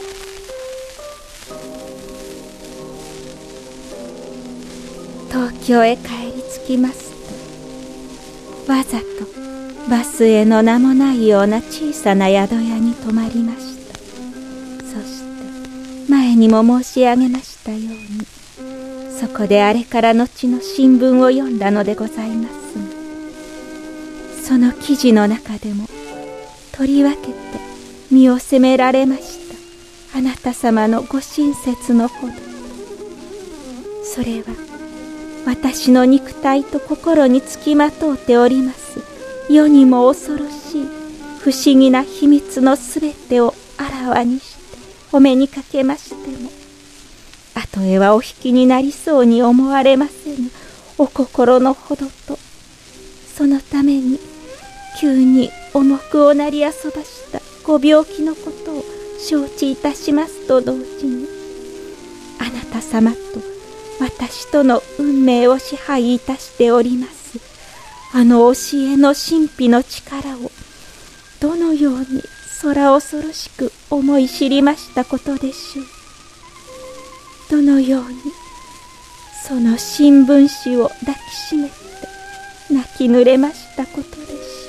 東京へ帰り着きますと、わざとバスへの名もないような小さな宿屋に泊まりました。そして前にも申し上げましたように、そこであれから後の新聞を読んだのでございますが、その記事の中でもとりわけて身を責められましたあなた様のご親切のほど、それは私の肉体と心につきまとうております世にも恐ろしい不思議な秘密のすべてをあらわにしてお目にかけましても、たとえはお引きになりそうに思われませぬお心のほどと、そのために急に重くおなりあそばしたご病気のことを承知いたしますと同時に、あなた様と私との運命を支配いたしておりますあの教えの神秘の力をどのように空恐ろしく思い知りましたことでしょう。どのようにその新聞紙を抱きしめて泣き濡れましたことでしょう。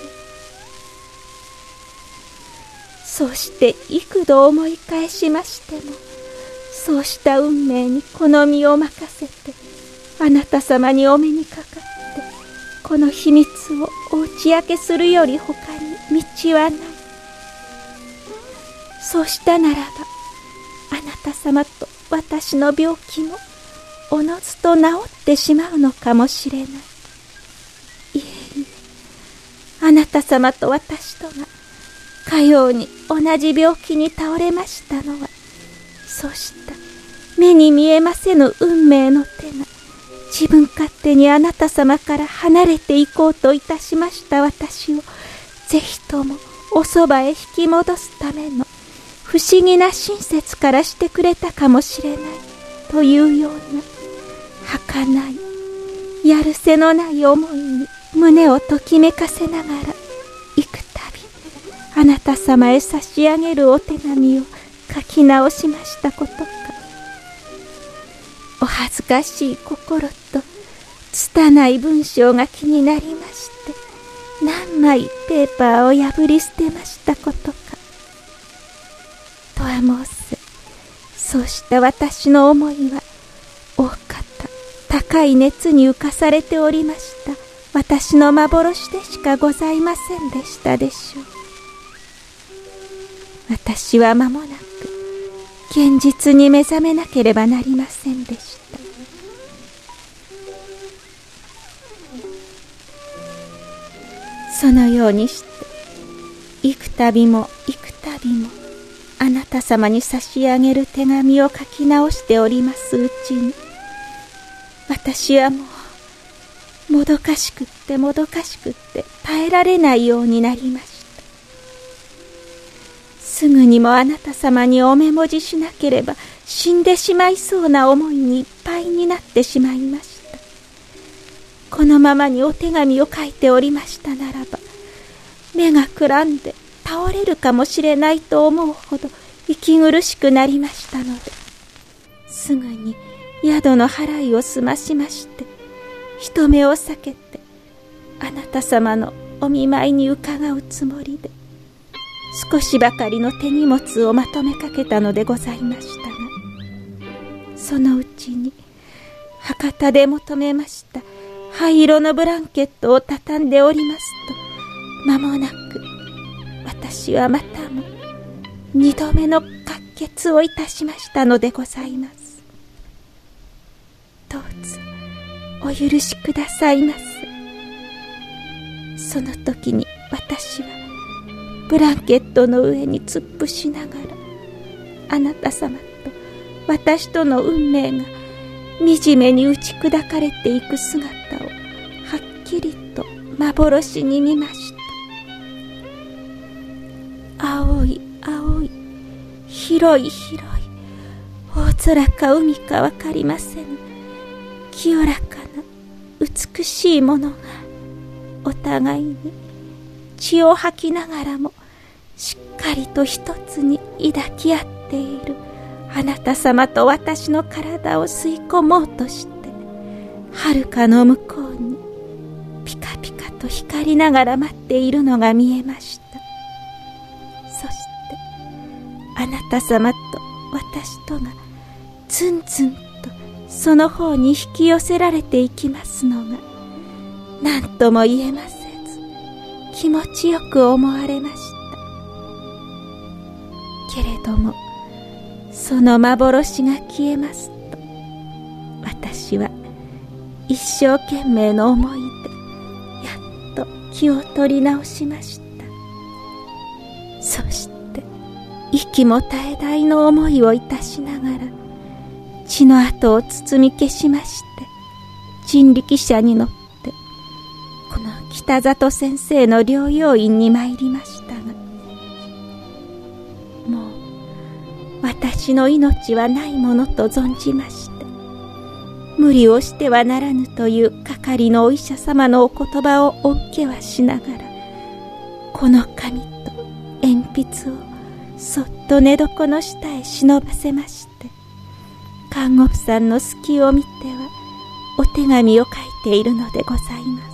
そうして幾度思い返しましても、そうした運命にこの身を任せてあなた様にお目にかかって、この秘密をお打ち明けするより他に道はない。そうしたならばあなた様と私の病気もおのずと治ってしまうのかもしれない。いえいえ、あなた様と私とがかように同じ病気に倒れましたのは、そうした目に見えませぬ運命の手が自分勝手にあなた様から離れていこうといたしました私を、ぜひともおそばへ引き戻すための不思議な親切からしてくれたかもしれないというような儚いやるせのない思いに胸をときめかせながら、幾度あなた様へ差し上げるお手紙を書き直しましたことか。お恥ずかしい心と拙い文章が気になりまして、何枚ペーパーを破り捨てましたことか。とは申せ、そうした私の思いは大方高い熱に浮かされておりました私の幻でしかございませんでしたでしょう。私は間もなく現実に目覚めなければなりませんでした。そのようにして幾度も幾度もあなた様に差し上げる手紙を書き直しておりますうちに、私はもどかしくってもどかしくって耐えられないようになりました。すぐにもあなた様にお目文字しなければ死んでしまいそうな思いにいっぱいになってしまいました。このままにお手紙を書いておりましたならば、目がくらんで倒れるかもしれないと思うほど息苦しくなりましたので、すぐに宿の払いを済ましまして、人目を避けてあなた様のお見舞いに伺うつもりで、少しばかりの手荷物をまとめかけたのでございましたが、そのうちに博多で求めました灰色のブランケットを畳んでおりますと、間もなく私はまたも二度目の滑血をいたしましたのでございます。どうぞお許しくださいませ。その時に私はブランケットの上に突っ伏しながら、あなた様と私との運命が惨めに打ち砕かれていく姿をはっきりと幻に見ました。青い青い、広い広い、大空か海かわかりませぬ清らかな美しいものがお互いに血を吐きながらもしっかりと一つに抱き合ってっているあなた様と私の体を吸い込もうとして、遥かの向こうにピカピカと光りながら待っているのが見えました。そしてあなた様と私とがずんずんとその方に引き寄せられていきますのが、何とも言えませず気持ちよく思われました。けれどもその幻が消えますと、私は一生懸命の思いでやっと気を取り直しました。そして息も絶え絶えの思いをいたしながら血の跡を包み消しまして、人力車に乗ってこの北里先生の療養院に参りましたが、もう私の命はないものと存じまして、無理をしてはならぬという係のお医者様のお言葉をお受けはしながら、この紙と鉛筆をそっと寝床の下へ忍ばせまして、看護婦さんの隙を見てはお手紙を書いているのでございます。